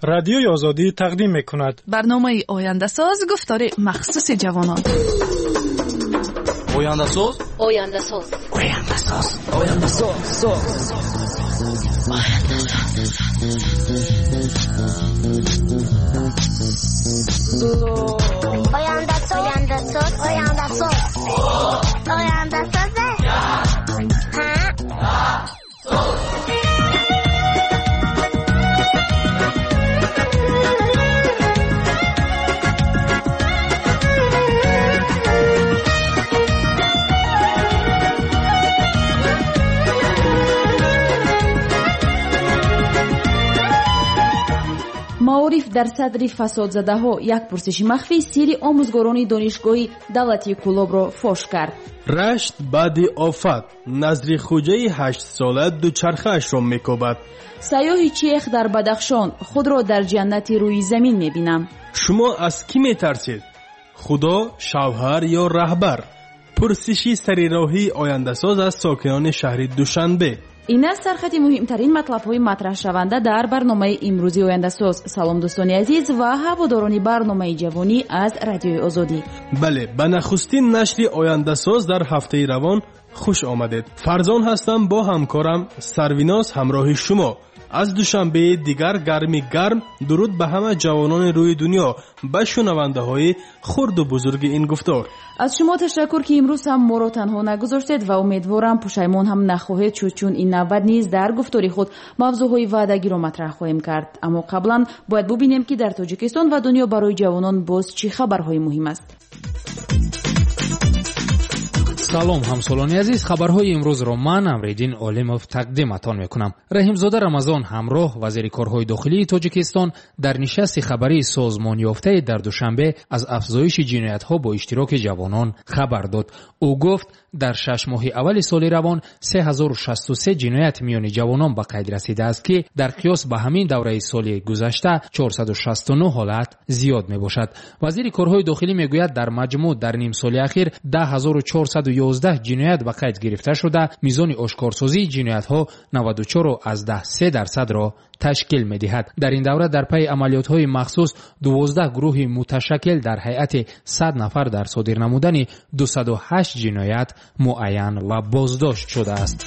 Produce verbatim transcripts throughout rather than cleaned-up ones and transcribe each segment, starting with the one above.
رادیوی آزادی تقدیم می‌کند. برنامه آینده ساز گفتار مخصوص جوانان. آینده ساز آینده ساز آینده ساز آینده ساز آینده ساز آینده ساز آینده ساز آینده ساز маориф дар садри фасодзадаҳо як пурсиши махфӣ сирри омӯзгорони донишгоҳи давлати кӯлобро фош кард. рашт баъди офат назри хуҷаи ҳаштсола дучархаашро мекобад. сайёҳи чех дар бадахшон худро дар ҷаннати рӯи замин мебинам. шумо аз кӣ метарсед? худо, шавҳар ё раҳбар? пурсиши сарироҳии ояндасоз аз сокинони шаҳри душанбе. ин аст сархати муҳимтарин матлабҳои матраҳшаванда дар барномаи имрӯзи ояндасоз. салом дӯстони азиз ва ҳаводорони барномаи ҷавонӣ аз радиои озодӣ. бале, ба нахустин нашри ояндасоз дар ҳафтаи равон хуш омадед. фарзон ҳастам бо ҳамкорам Сарвинос ҳамроҳи шумо. аз душанбеи дигар гарми гарм дуруд ба ҳама ҷавонони рӯи дунё, ба шунавандаҳои хурду бузурги ин гуфтор. аз шумо ташаккур ки имрӯз ҳам моро танҳо нагузоштед ва умедворам пушаймон ҳам нахоҳед шуд, чун ин навбат низ дар гуфтори худ мавзӯъҳои ваъдагиро матрах хоҳем кард. аммо қаблан бояд бубинем ки дар тоҷикистон ва дунё барои ҷавонон боз чӣ хабарҳои муҳим аст. салом ҳамсолони азиз, хабарҳои имрӯзро ман Амриддин Олимов тақдиматон мекунам. Раҳимзода Рамазон ҳамроҳ вазири корҳои дохилии Тоҷикистон дар нишасти хабарии созмонёфтае дар душанбе аз афзоиши ҷиноятҳо бо иштироки ҷавонон хабар дод. ӯ гуфт дар шаш моҳи аввали соли равон се ҳазору шасту се ҷиноят миёни ҷавонон ба қайд расидааст ки дар қиёс ба ҳамин давраи соли гузашта чорсаду шасту нӯ ҳолат зиёд мебошад. вазири корҳои дохилӣ мегӯяд дар маҷмӯъ дар нимсоли ахир даҳ ҳазору чорсаду ёздаҳ ҷиноят ба қайд гирифта шуда, мизони ошкорсозии ҷиноятҳо наваду чору аздаҳ се дарсадро ташкил медиҳад. дар ин давра дар пайи амалиётҳои махсус дувоздаҳ гурӯҳи муташаккил дар ҳайати сад нафар дар содир намудани дусаду ҳашт ҷиноят муайян ва боздошт шудааст.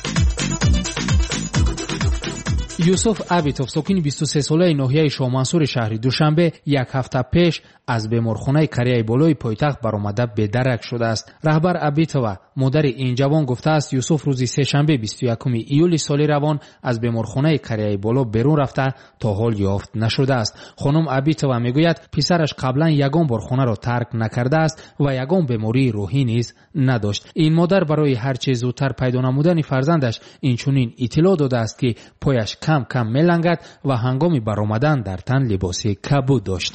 юсуф Абитов, сокини бисту се солаи ноҳияи Шоҳмансури шаҳри Душанбе, як ҳафта пеш аз беморхонаи Кореяи болои пойтахт баромада бедарак шудааст. раҳбар Абитова, модари ин ҷавон, гуфтааст Юсуф рӯзи сешанбе бисту якуми июли соли равон аз беморхонаи Кореяи боло берун рафта то ҳол ёфт нашудааст. хонум Абитова мегӯяд писараш қаблан ягон бор хонаро тарк накардааст ва ягон бемории рӯҳӣ низ надошт. ин модар барои ҳарчи зудтар пайдо намудани фарзандаш инчунин иттилоъ додааст ки пояш кам кам мелангад ва ҳангоми баромадан дар тан либоси кабуд дошт.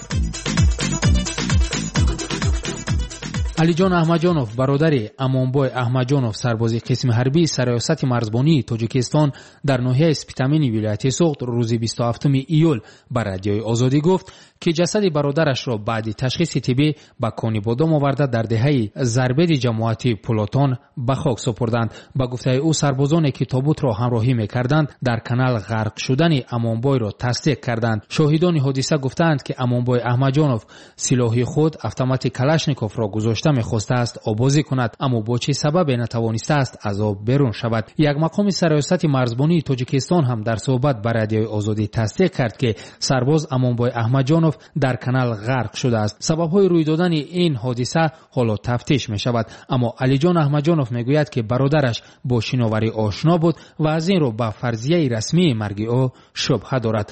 алиҷон аҳмаҷонов, бародари Амонбой Аҳмаҷонов, сарбози қисми ҳарбии сароясати марзбонии Тоҷикистон дар ноҳияи Спитамини вилояти Суғд рӯзи бисту ҳафтуми июл ба радиои Озодӣ гуфт ки ҷасади бародарашро баъди ташхиси тиббӣ ба кони бодом оварда дар деҳаи Зарбеди ҷамоати Пулотон ба хок супурданд. ба гуфтаи ӯ, сарбозоне ки тобутро ҳамроҳӣ мекарданд дар канал ғарқ шудани Амонбойро тасдиқ карданд. шоҳидони ҳодиса гуфтаанд ки Амонбой Аҳмаҷонов силоҳи худ автомати Калашниковро гузошта мехостааст обозӣ кунад, аммо бо чӣ сабабе натавонистааст аз об берун шавад. як мақоми сароясати марзбонии Тоҷикистон ҳам дар суҳбат ба радиои Озодӣ тасдиқ кард ки сарбоз Амонбой Аҳмаҷонов дар канал ғарқ шудааст. сабабҳои рӯй додани ин ҳодиса ҳоло тафтиш мешавад, аммо Алиҷон Аҳмаҷонов мегӯяд ки бародараш бо шиноварӣ ошно буд ва аз ин рӯ ба фарзияи расмии марги ӯ шубҳа дорад.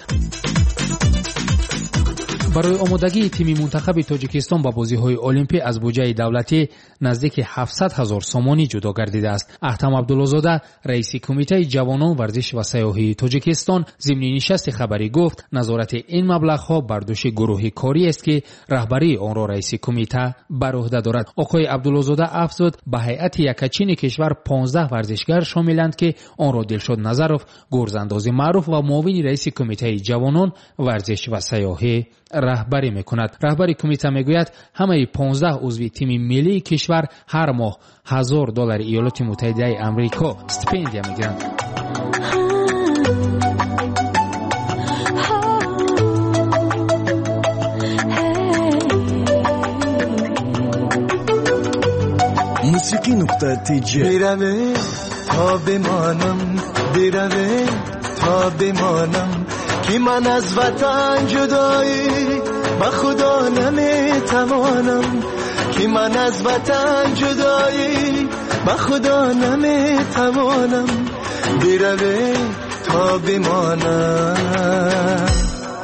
барои омодагии тими мунтахаби Тоҷикистон ба бозиҳои олимпӣ аз буҷаи давлатӣ наздики ҳафтсад ҳазор сомонӣ ҷудо гардидааст. Аҳтам Абдуллозода, раиси кумитаи ҷавонон, варзиш ва сайёҳии Тоҷикистон, зимни нишасти хабарӣ гуфт назорати ин маблағҳо бар дӯши гурӯҳи кориест ки раҳбарии онро раиси кумита бар уҳда дорад. оқои Абдуллозода афзуд, ба ҳайати якачини кишвар понздаҳ варзишгар шомиланд ки онро Дилшод Назаров, гурзандози маъруф ва муовини раиси кумитаи ҷавонон, варзиш ва сайёҳӣ раҳбарӣ мекунад. раҳбари кумита мегӯяд ҳамаи понздаҳ узви тими миллии кишвар ҳар моҳ ҳазор доллари Иёлоти Муттаҳидаи Амрико стипендия мегиранд. موسیقی نقطه تیجه. بیروه تا بمانم، بیروه تا بمانم، که من از وطن جدایی با خدا نمیتوانم، که من از وطن جدایی با خدا نمیتوانم. بیروه تا بمانم.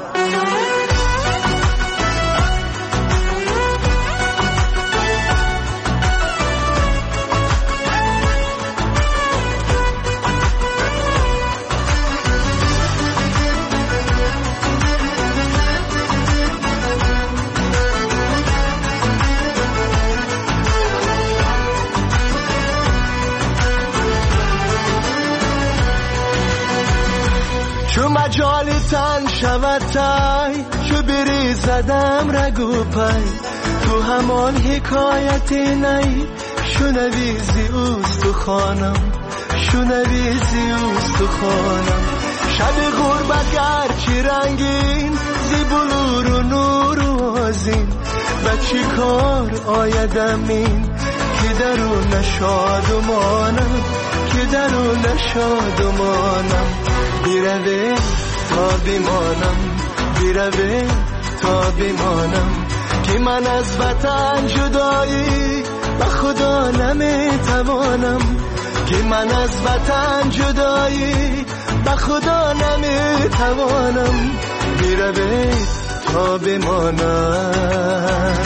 چو مجال تن شود تای، چو بری زدم رگو پای، تو همان حکایت نی، شنویزی اوست تو خانم، شنویزی اوست تو خانم. شب غربت گرچه رنگین، زی بلور و نور و آذین، و چی کار آیدم این، که درون نشادمانم، که درون نشادمانم. بیروه تا بمانم، بیروه تا بمانم، که من از وطن جدایی با خدا نمیتوانم، که من از وطن جدایی با خدا نمیتوانم. بیروه تا بمانم.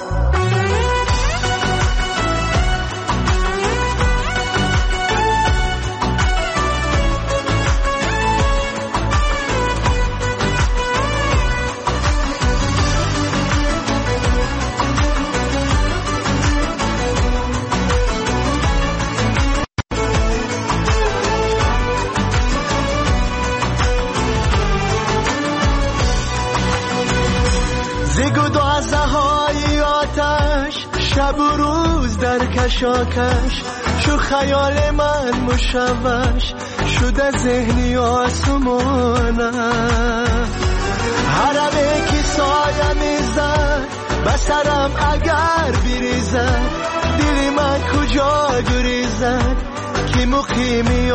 شب و روز در کشاکش، شو خیال من مشوش شده ذهنی آسمانم. حرمه که سایه میزد بسرم اگر بریزد، دل من کجا گریزد که مقیمی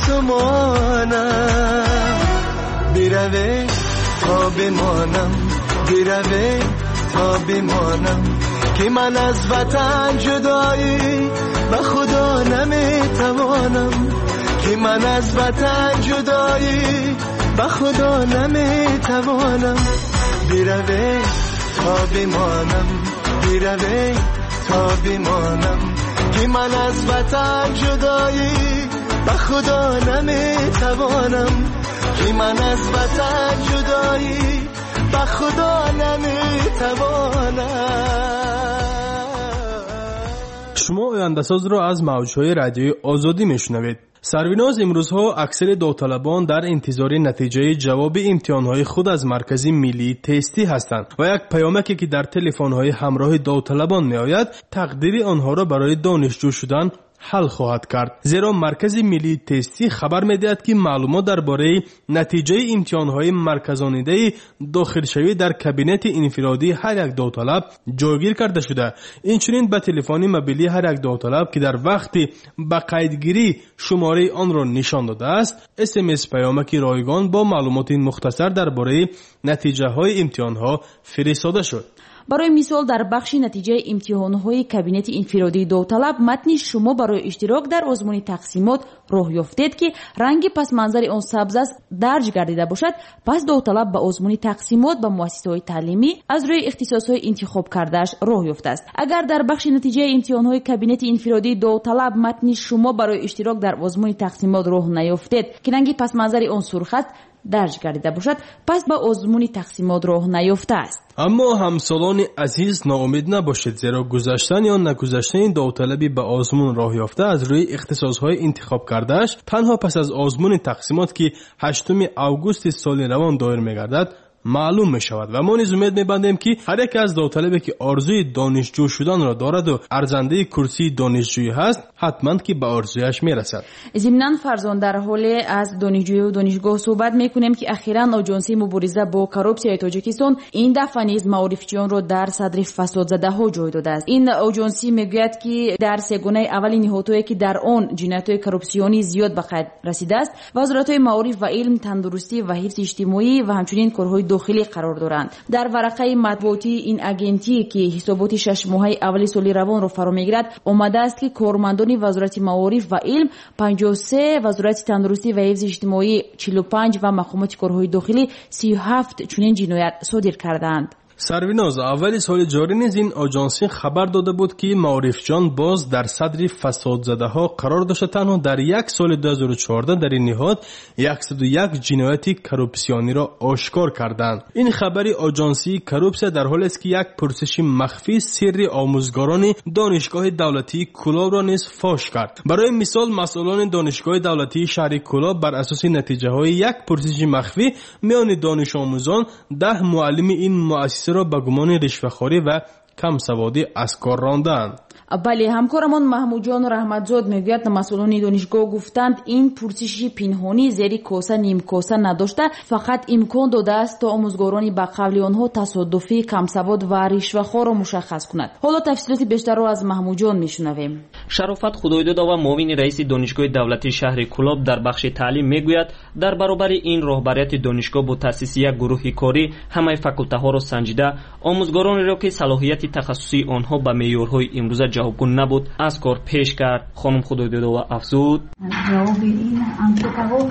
آسمانم. بیروه تا بمانم، بیروه تا بمانم، که من از وطن جدایی با خدا نمیتوانم، که من از وطن جدایی با خدا نمیتوانم. بیروه تا بمانم، بیروه تا بمانم، که من از وطن جدایی با خدا نمیتوانم، که من از وطن جدایی با خدا نمیتوانم. شما آینده‌ساز را از موج‌های رادیوی آزادی میشنوید. سرویناز امروزها اکثر داوطلبان در انتظار نتیجه جواب امتحانهای خود از مرکز ملی تستی هستند و یک پیامکی که در تلفن‌های همراه داوطلبان میآید تقدیر آنها را برای دانشجو شدن حل خواهد کرد. زیرا مرکز ملی تستی خبر می‌دهد که معلومات درباره نتیجه امتحان‌های مرکزانیده داخلشوی در کابینت انفرادی هر یک داوطلب جایگیر کرده شده. اینچنین به تلفن موبیلی هر یک داوطلب که در وقت به قیدگیری شماره آن را نشان داده است، اس ام اس پیامک رایگان با معلومات مختصر درباره نتیجه‌های امتحان‌ها فرستاده شد. برای مثال در بخش نتیجه امتحان‌های کابینت انفرادی داوطلب متن شما برای اشتراک در آزمون تقسیمات راه یافتید که رنگ پس منظر آن سبز است درج گردیده باشد، پس داوطلب به آزمون تقسیمات به مؤسسه‌های تعلیمی از روی اختصاص‌های انتخاب کرده‌اش راه یافته است. اگر در بخش نتیجه امتحان‌های کابینت انفرادی داوطلب متن شما برای اشتراک در آزمون تقسیمات راه نیافتید که رنگ پس منظر آن سرخ است درج گردیده باشد، پس به آزمون تقسیمات راه نیافته است. اما همسالان عزیز ناامید نباشید، زیرا گذشتن یا نگذشتن داوطلبی به آزمون راه یافته از روی اختصاص‌های انتخاب کرده‌اش تنها پس از آزمون تقسیمات که هشتم آگوست سال روان دایر می‌گردد معلوم می شود و ما نیز امید می بندیم که هر یک از داوطلبی که آرزوی دانشجو شدن را دارد و ارزنده کرسی دانشجویی هست حتما که به آرزویش می رسد. ضمناً فرزان در حال از دانشجویی و دانشگاه صحبت می کنیم که اخیراً آژانس مبارزه با کروپسیای تاجیکستان این دفعه نیز معارفچیان را در صدر فساد زده ها جای داده است. این آژانس میگوید که در سه گونه اول نهادهایی که در آن جنایت‌های کروپسیونی زیاد به قید رسیده است وزارت‌های معارف و علم، تندرستی و حفظ اجتماعی و همچنین کارهای داخلی قرار دارند. در ورقه مطبوعاتی این اگنتی که حسابات شش ماهه اول سال روان را فرا میگیرد آمده است که کارمندان وزارت معارف و علم پنجاه و سه، وزارت تندرستی و حفظ اجتماعی چهل و پنج و مقامات کارهای داخلی سی و هفت چنین جنایت صادر کردند. سرویناز اول سال جاری نیز این آژانسی خبر داده بود که معارفجان باز در صدر فساد زده ها قرار داشته. تنها در یک سال دو هزار و چهارده در این نهاد صد و یک جنایت کروپسیونی را آشکار کردند. این خبری آژانسی کروپسیا در حالی است که یک پرسش مخفی سری آموزگاران دانشگاه دولتی کلاب را نیز فاش کرد. برای مثال مسئولان دانشگاه دولتی شهر کلاب بر اساس نتیجه های یک پرسش مخفی میان دانش آموزان ده معلم این مؤسسه را به گمان رشوه‌خواری و کم سوادی از کار راندند. بله، همکارمان محمود جان رحمتزاد میگوید مسئولان دانشگاه گفتند این پرسش پنهانی زیر کوسه نیم کوسه نداشته، فقط امکان داده است تا آموزگاران به قبل آنها تصادفی کم سواد و رشوه‌خوار را مشخص کند. حالا تفصیلات بیشتر را از محمود جان میشنویم. شرافت خدایداد و معاون رئیس دانشگاه دولتی شهر کلاب در بخش تعلیم میگوید در برابر این راهبریت دانشگاه با تأسیس یک گروه کاری همه فاکولته ها را سنجیده آموزگاران را که صلاحیت تخصصی آنها به معیارهای امروزه جوابگو نبود از کار پیش کرد. خانم خدایداد و افزود جواب این انکتا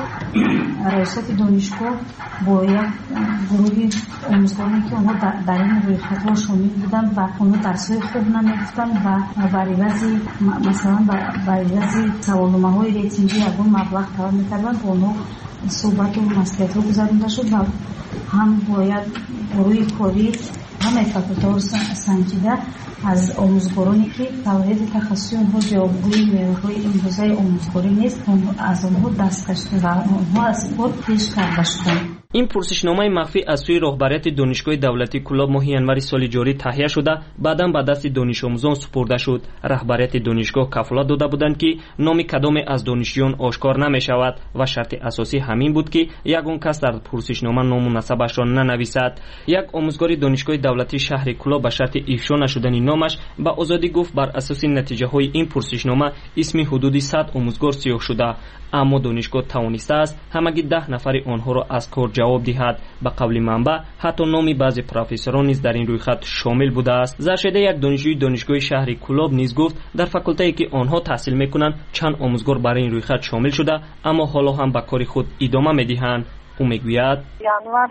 رئیس دانشگاه با یک گروه آموزگارانی که آنها در این رویخطها شامل بودند و آنها درس‌های خوب نمی‌گفتند و برای بعضی مثلا برای بعضی سوالنامه های ریتینگی یگان مبلغ طلب می‌کردند و آنها صحبت و مصلحت‌ها گذارنده شد و هم باید گروه کاری همه فاکولته ها سنجیده از آموزگارانی که صلاحیت تخصصی آنها جوابگوی معیارهای امروزه آموزگاری نیست از آنها دستکش و آنها از کار پیش کرده شدند. این پرسشنامه مخفی از سوی راهبریت دانشگاه دولتی کلاب ماه ینور سال جاری تهیه شده بعداً به دست دانش آموزان سپرده شد. رهبریت دانشگاه کفالت داده بودند که نام کدام از دانشجویان آشکار نمی شود و شرط اساسی همین بود که یگان کس در پرسشنامه نام و نسبش را ننویسد. یک آموزگار دانشگاه دولتی شهر کلاب به شرط افشا نشدن نامش به آزادی گفت بر اساس نتیجه های این پرسشنامه اسم حدود صد آموزگار سیاه شده، اما دانشگاه توانسته است همگی ده نفر آنها را از کار جواب دهد. به قول منبع حتی نام بعضی پروفسوران نیز در این رویخط شامل بوده است. زرشده یک دانشجوی دانشگاه شهر کلاب نیز گفت در فاکولته که آنها تحصیل میکنند چند آموزگار برای این رویخط شامل شده اما حالا هم به کار خود ادامه میدهند. او میگوید ینور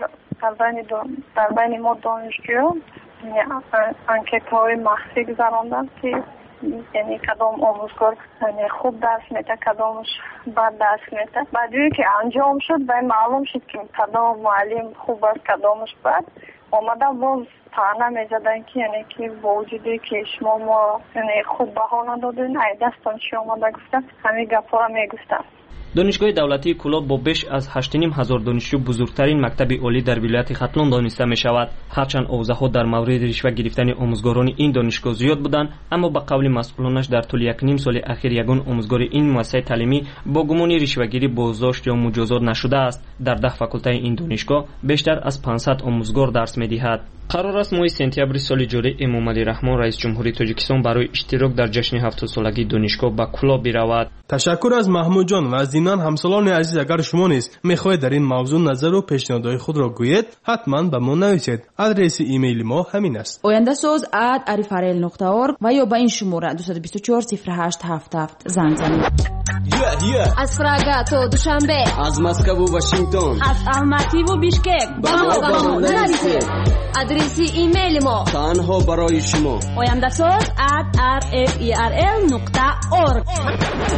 در بین ما دانشجویان انکت های مخفی گذراندند که یعنی کدام آموزگار یعنی خوب درس میده کدامش بد درس میده. بعدی که انجام شد و معلوم شد که کدام معلم خوب است کدامش بد آمده باز طعنه میزدن که یعنی که با وجودی که شما ما یعنی خوب بها ندادین ای دستان چی آمده گفتن همین گپا را میگفتن. دانشگاه دولتی کلاب با بیش از هشت و نیم هزار دانشجو بزرگترین مکتب عالی در ولایت ختلان دانسته می شود. هرچند اوضاعها در مورد رشوه گرفتن آموزگاران این دانشگاه زیاد بودند اما به قول مسئولانش در طول یک نیم سال اخیر یگان آموزگار این مؤسسه تعلیمی با گمان رشوه‌گیری بازداشت یا مجازات نشده است. در ده فاکولته این دانشگاه بیشتر از پانصد آموزگار درس می‌دهد. قرار است ماه سپتامبر سال جاری امامعلی رحمان رئیس جمهوری تاجیکستان برای اشتراک در جشن هفتاد سالگی دانشگاه به کلاب برود. تشکر از محمود جان و از اینان همسالان عزیز. اگر شما نیز می‌خواهید در این موضوع نظر و پیشنهادهای خود را گویید حتما به ما نویسید. آدرس ایمیل ما همین است: آینده ساز ات arifarel نقطه org و یا به این شماره دو دو چهار صفر هشت هفت هفت زنگ زنید. از پراگا تا دوشنبه، از مسکو و واشنگتن، از الماتی و بیشکک با ما با ما نرسید. آدرس ایمیل ما تنها برای شما آینده ساز ات arifarel نقطه org.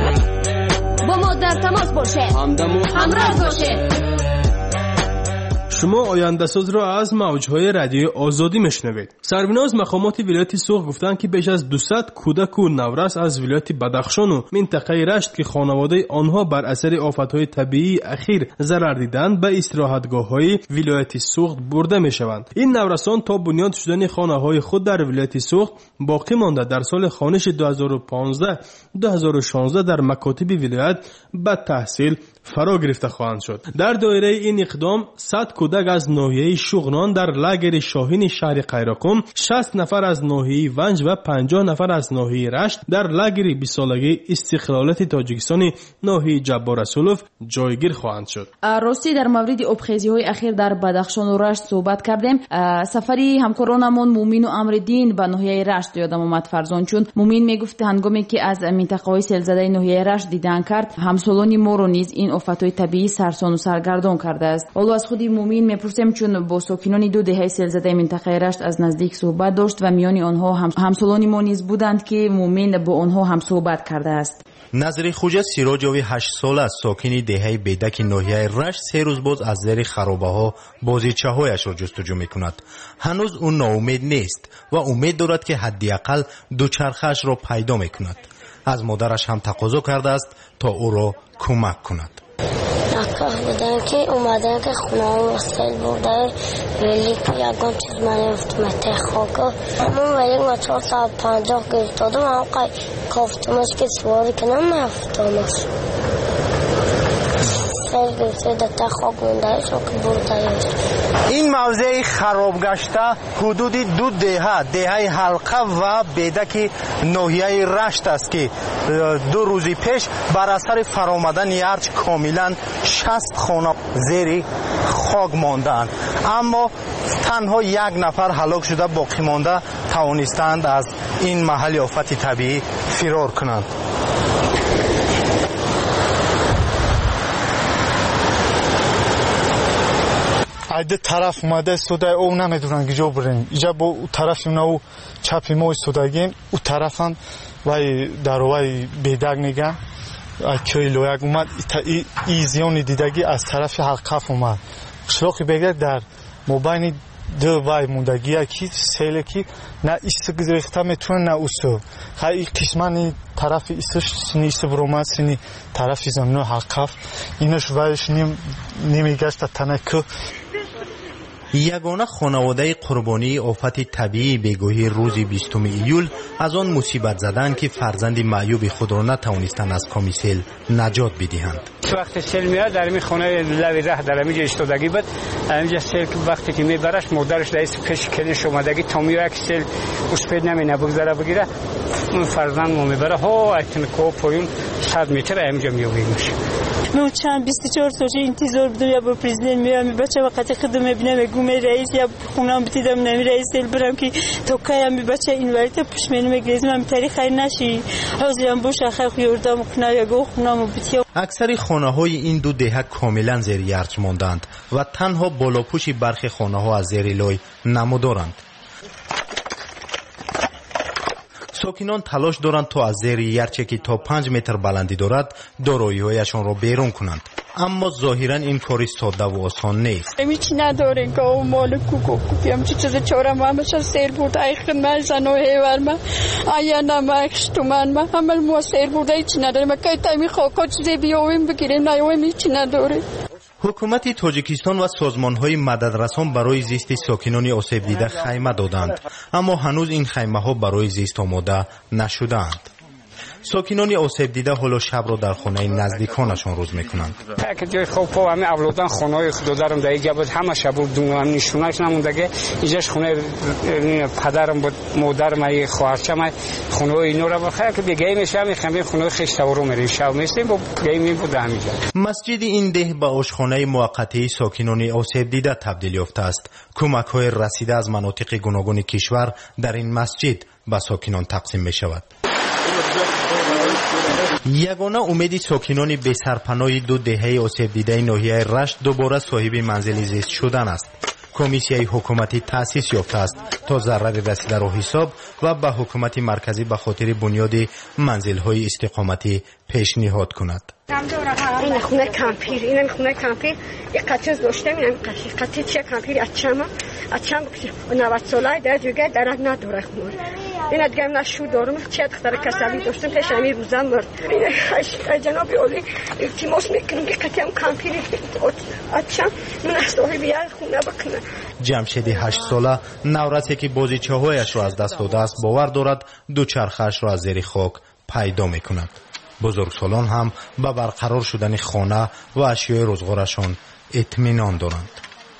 با ما در تماس باشه، همدم و همراه باشه. شما آینده ساز را از موجهای رادیوی آزادی میشنوید. سرویناز مقامات ولایت سوخت گفتند که بیش از دویست کودک و نورس از ولایت بدخشان و منطقه رشت که خانواده آنها بر اثر آفتهای طبیعی اخیر ضرر دیدند به استراحتگاه‌های ولایت سوخت برده میشوند. این نورسان تا بنیاد شدن خانه‌های خود در ولایت سوخت باقی مانده در سال خانش دو هزار و پانزده دو هزار و شانزده در مکاتب ولایت به تحصیل فرا گرفته خواهند شد. در دایره این اقدام صد کودک از ناحیه شغنان در لاگر شاهین شهر قیراقم، شصت نفر از ناحیه ونج و پنجاه نفر از ناحیه رشت در لاگر بیست سالگی استقلالیت تاجیکستان ناحیه جبار رسولوف جایگیر خواهند شد. راستی در مورد آبخیزی‌های اخیر در بدخشان و رشت صحبت کردیم. سفری همکارانمون مومین و امردین به ناحیه رشت یادم اومد فرزان، چون مومین میگفت هنگامی که از منطقه‌های سیلزده ناحیه رشت دیدن کرد، همسالانی ما رو نیز این آفت‌های طبیعی سرسان و سرگردان کرده است. حالا از خودی مومین میپرسیم، چون با ساکنان دو دهه سیلزده منطقه رشت از نزدیک صحبت داشت و میان آنها هم همسالانی ما نیز بودند که مومین با آنها هم صحبت کرده است. نظری خوجه سیراجوی هشت ساله از ساکنی دهه بیدک ناحیه رشت سه روز باز از زیر خرابه‌ها بازیچه‌هایش را جستجو می‌کند. هنوز او ناامید نیست و امید دارد که حداقل دوچرخه‌اش را پیدا می‌کند. از مادرش هم تقاضا کرده است تا او را کمک کند. نکاه بودن که اومدن که خونه ها وصل بوده ولی که یکان چیز من افتمته خاکا همون ولی ما چهار ساعت پنجاه گرفت دادم هم قای کافتمش که سواری کنم من افتامش سر گرفته دتا خاک مونده شو که برده. این موضع خراب گشته حدود دو دهه دهه حلقه و بیدک ناحیه رشت است که دو روزی پیش بر اثر فرآمدن ارج کاملا شصت خانه زیر خاک ماندند، اما تنها یک نفر هلاک شده، باقی مانده توانستند از این محل آفت طبیعی فرار کنند. ایده طرف اومده سودای او نمیدونن کجا بریم. اینجا با اون طرف اونو چپی ما ایستادگیم، اون طرف هم وای در وای بیدگ میگن که لویک اومد ای, ای زیانی دیدگی از طرف حلقف اومد. شلاقی بگه در مبین دو وای موندگی کی سیل کی نه ایست گرفته میتونه نه اوسو خیلی قسمانی طرف ایستش نیست برومات سینی طرف زمین حلقف اینش وایش نیم نمیگشت تنکو. یگانه خانواده قربانی آفت طبیعی بگوهی روز بیستم ایول از آن مصیبت زدند که فرزند معیوب خود را نتوانستند از کمیسل نجات بدهند. وقتی سیل میاد در این خانه لوی ره در اینجا ایستادگی بود، اینجا سیل وقتی که میبرش مادرش در پیش کلیش اومدگی تا میاد که سیل اسپید نمینه بگذاره بگیره، اون فرزند ما میبره ها اتن کو پایین صد متر اینجا میویمش. من چند بیست و چهار ساله انتظار بودم یا با پرزیدنت میام بچه وقتی خودم میبینم گوم رئیس یا خونم بتیدم نمی رئیس برم که تو کایم بچه این وقت پیش منو میگیرم من تاریخ نشی حاضرم باشه خیلی یوردم خونه یا گو خونم بتیام. اکثر خانه های این دو دهه کاملا زیر ارج ماندند و تنها بالاپوش برخی خانه ها از زیر لای نمودارند. ساکنان تلاش دارند تا از زیر یرچه که تا پنج متر بلندی دارد دارایی‌هایشان را بیرون کنند، اما ظاهرا این کاری ساده و آسان نیست. هیچ ندارن که اون مال کوکو کوپیم چه چیز چهارم همش سیر بود ای خدمت زنو هیور ما آیا نمکش تو من ما همه مو سیر بود هیچ نداره ما که تایمی خاکا چیزی بیاویم بگیریم نیاویم هیچ نداره. حکومت تاجیکستان و سازمان‌های مددرسان برای زیست ساکنان آسیب دیده خیمه دادند، اما هنوز این خیمه‌ها برای زیست آماده نشده‌اند. ساکنان آسیب دیده حالا شب را در خانه نزدیکانشان روز میکنند. که جای خوب و همه اولادان خانه‌های خوددارم در اینجا بود، همه شب بود هم نشونش نموندگه. اینجاش خونه پدرم بود، مادرم ای خواهرچم خونه اینا را بخیر که بگیم میشه میخوام خونه خشتورو میریم شب میستیم با گیم بود همینجا. مسجد این ده به آشخانه موقتی ساکنان آسیب دیده تبدیل یافته است. کمک‌های رسیده از مناطق گوناگون کشور در این مسجد به ساکنان تقسیم می شود. یگانه امیدی ساکنان بی سرپناه دو دهه آسیب دیده ناحیه رشت دوباره صاحب منزل زیست شدن است. کمیسیای حکومتی تأسیس یافته است تا ضرر رسیده را حساب و به حکومت مرکزی به خاطر بنیاد منزل‌های استقامتی پیشنهاد کند. این خونه کمپیر، این خونه کمپیر یک قطعه داشتم، این قطعه چه کمپیر اچما اچما نود ساله در دیگه درک نداره خونه. این دیگه من شو دارم چه دختر کسلی داشتم پیش امیر روزم مرد. این جناب عالی التماس میکنم که قطعه کمپیر اچما من صاحب یک خونه بکنه. جمشید هشت ساله نورسی که بازیچه‌هایش را از دست داده است باور دارد دوچرخه‌اش را از زیر خاک پیدا میکند. بزرگسالان هم به برقرار شدن خانه و اشیاء روزگارشان اطمینان دارند.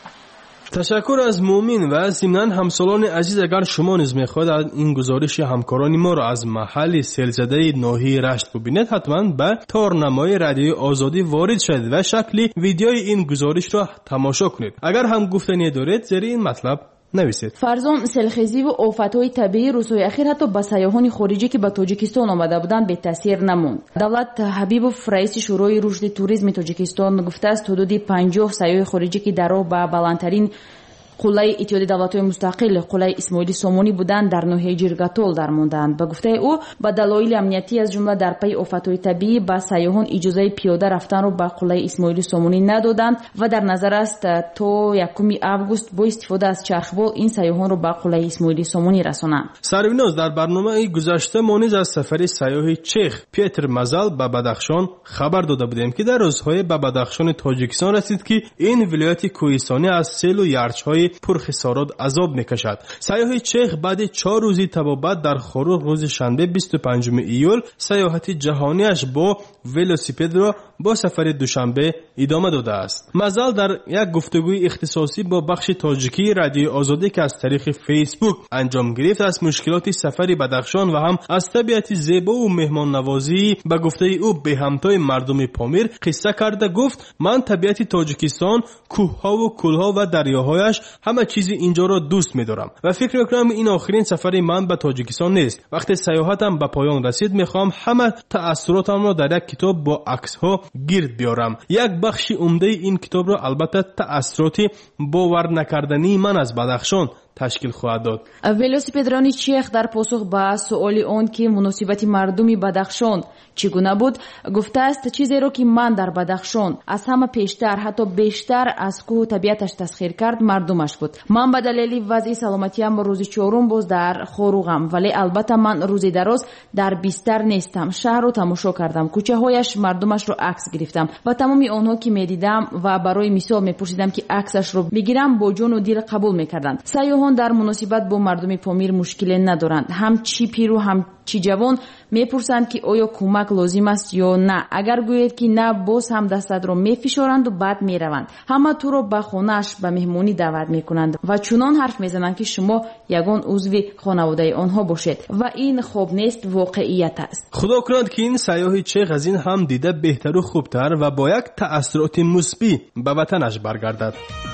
تشکر از مومین و ضمناً همسالان عزیز، اگر شما نیز می‌خواهید این گزارش همکاران ما را از محل سیلزده ناحیه رشت ببینید، حتما به تارنمای رادیوی آزادی وارد شوید و شکل ویدیوی این گزارش را تماشا کنید. اگر هم گفتنی دارید زیر این مطلب نویسید. فرزان سیلخیزی و آفت‌های طبیعی روزهای اخیر حتی به سیاحان خارجی که به تاجیکستان آمده بودند به تاثیر نموند. دولت حبیبوف رئیس شورای رشد توریسم تاجیکستان گفته است حدود پنجاه سیاح خارجی که در راه به بلندترین قله اتحادیه دولت‌های مستقل قله اسماعیل سامونی بودند در ناحیه جرگاتول درماندند. به گفته او به دلایل امنیتی از جمله در پی آفت‌های طبیعی به سیاحان اجازه پیاده رفتن را به قله اسماعیل سامونی ندادند و در نظر است تا یکم آگوست با استفاده از چرخبال این سیاحان را به قله اسماعیل سامونی رسانند. سرویناز در برنامه گذشته ما نیز از سفر سیاح چخ پیتر مزل به بدخشان خبر داده بودیم که در روزهای به بدخشان تاجیکستان رسید که این ولایت کوهستانی از سیل و یرچ‌های پرخسارات عذاب میکشد. سیاح چخ بعد چهار روزی طبابت در خاروق روز شنبه بیست و پنجم ایول سیاحت جهانیش با ولوسیپد را با سفر دوشنبه ادامه داده است. مزل در یک گفتگوی اختصاصی با بخش تاجیکی رادیوی آزادی که از طریق فیسبوک انجام گرفت از مشکلات سفر بدخشان و هم از طبیعت زیبا و مهمان نوازی به گفته او به همتای مردم پامیر قصه کرده. گفت من طبیعت تاجیکستان، کوه‌ها و کول‌ها و دریاهایش همه چیزی اینجا را دوست می‌دارم و فکر می‌کنم این آخرین سفر من به تاجیکستان نیست. وقتی سیاحتم به پایان رسید می‌خوام همه تأثیراتم را در یک کتاب با عکس‌ها گرد بیارم. یک بخش عمده این کتاب را البته تأثیرات باور نکردنی من از بدخشان تشکیل خواهد داد. ولوسیپدرانی چخ در پاسخ به سؤال آن که مناسبت مردمی بدخشان چگونه بود گفته است چیزی را که من در بدخشان از همه پیشتر حتی بیشتر از کوه طبیعتش تسخیر کرد مردمش بود. من به دلیل وضع سلامتیم روز چهارم باز در خاروغم، ولی البته من روز دراز در بیستر نیستم. شهر رو تماشا کردم، کوچه هایش مردمش رو عکس گرفتم و تمام آنها که میدیدم و برای مثال میپرسیدم که عکسش رو بگیرم با جون و دل قبول میکردند. سیاحان در مناسبت با مردم پامیر مشکلی ندارند. هم چی پیر و هم چی جوان میپرسند که آیا کمک لازم است یا نه. اگر گوید که نه باز هم دستت رو میفشارند و بعد میروند. همه تو رو به خانه‌اش به مهمونی دعوت میکنند و چنان حرف میزنند که شما یگان عضو خانواده آنها باشید و این خوب نیست، واقعیت است. خدا کند که این سیاح چخ از این هم دیده بهتر و خوبتر و با یک تأثیرات مثبت به وطنش برگردد.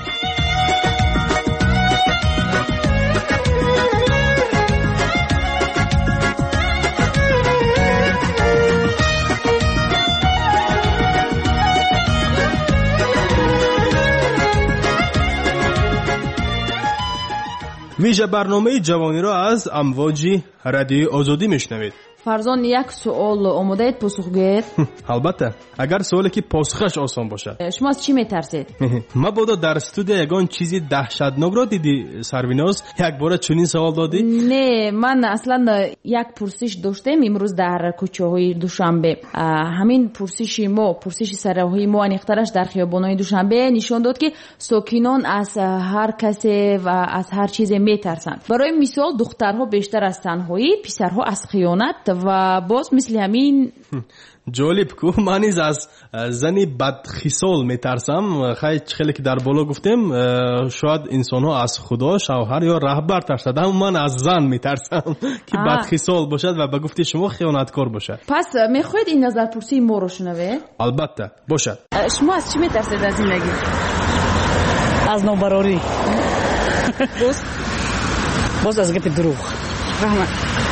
ویژه برنامه جوانی را از امواج رادیوی آزادی میشنوید. فرزان یک سوال آماده اید پاسخگویید؟ البته اگر سوالی که پاسخش آسان باشد. شما از چی میترسید؟ مبادا در استودیو یگان چیزی دهشتناک را دیدی سرویناز یک بار چنین سوال دادی؟ نه، من اصلا یک پرسش داشتم امروز در کوچه های دوشنبه. همین پرسش ما پرسش سراحی ما انیخترش در خیابان‌های دوشنبه نشان داد که ساکنان از هر کسی و از هر چیزی میترسند. برای مثال دخترها بیشتر از تنهایی، پسرها از خیانت و باز مثل همین. جالب کو من نیز از زنی بدخصال میترسم. خیلی که در بالا گفتیم شاید انسان ها از خدا، شوهر یا رهبر ترسند، اما من از زن میترسم که بدخصال باشد و به گفته شما خیانتکار باشد. پس میخواید این نظر پرسی ما رو شنوه؟ البته باشد. شما از چی میترسید از زندگی؟ از نابراری. باز باز از گپ دروغ. رحمت.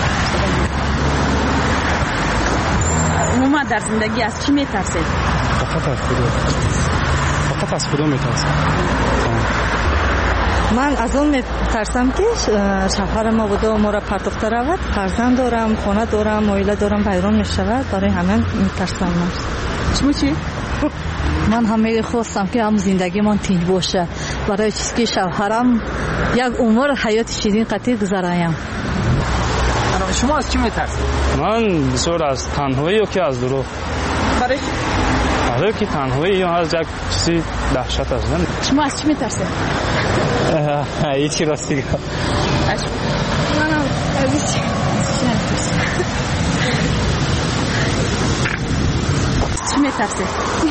عموما در زندگی از چی میترسید؟ فقط از خدا. فقط از خدا میترسم. من از اون میترسم که شوهر ما بوده و ما را پرداخته رود، فرزند دارم، خانه دارم، عائله دارم، ویران میشود. برای همین میترسم. من شما چی؟ من همه خواستم که هم زندگی من تیج باشه، برای چیزی که شوهرم یک عمر حیات شیرین قطعی گذرایم. شما از چی میترسید؟ من بسیار از تنهایی و که از دروغ. برای برای که تنهایی یا از یک چیزی دهشت است. شما از چی میترسید؟ هیچی راستی گفت. من از هیچی نمیترسم. چی میترسید؟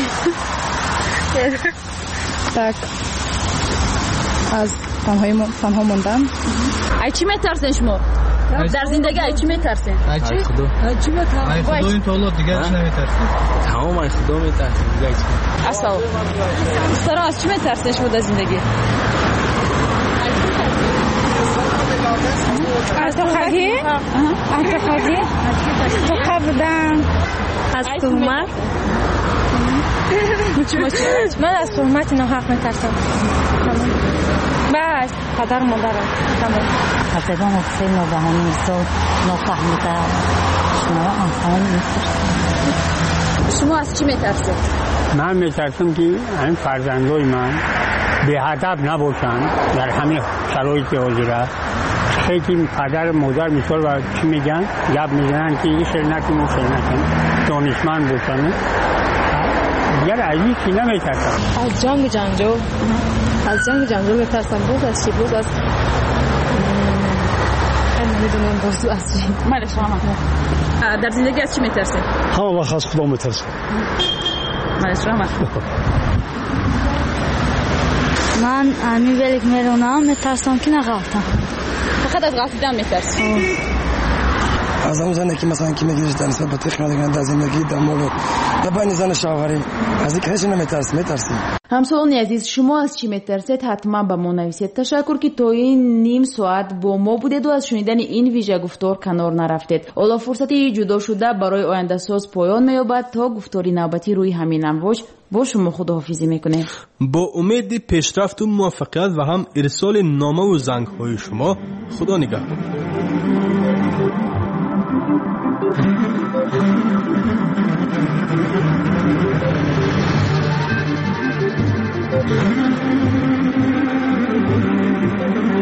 tak از تنهایی تنها موندن. ای چی میترسین شما؟ در زندگی ای چی میترسین؟ ای چی؟ ای چی میترسین؟ ای خدا این طالع دیگه چی نمیترسین؟ تمام ای خدا میترسین دیگه چی؟ اصلا سر از چی میترسین شما در زندگی؟ از تخاگی؟ از تخاگی؟ تخا بودن. از تهمت؟ من از تهمت ناحق میترسم. بس پدر مادرم تمام. از ادام اکسیل نابهانی زود نافهمیده شما آنفان میترسم. شما از چی میترسید؟ من میترسم که این فرزندای من به ادب نباشن در همه شرایط حاضره. خیلی پدر مادر مثال و چی میگن گپ میزنن که این شعر نکن اون شعر نکن، دانشمند باشن. دیگر از این چی نمیترسم. از جنگ جنجال از جنگ جنجال میترسم. بود از چی بود از نمیدونم بازو از چی. من شما در زندگی از چی میترسید؟ همه وقت از خدا میترسم. من شما من امی ولیک میرونم میترسم که نغلطم. فقط از غلطیدن میترسم. از اون زنی که مثلا که میگیرش در نسبت به تخمه دیگران در زندگی در موقع در بین زن شوهری از اینکه هیچ نمیترسم. میترسیم. همسالان عزیز، شما از چی میترسید؟ حتما با ما نویسید. تشکر که تا این نیم ساعت با ما بودید و از شنیدن این ویژه گفتار کنار نرفتید. حالا فرصتی جدا شده برای آینده ساز پایان مییابد. تا گفتاری نوبتی روی همین امواج با شما خداحافظی میکنیم. با امید پیشرفت و موفقیت و هم ارسال نامه و زنگ های شما. خدا نگهدار. Thank you.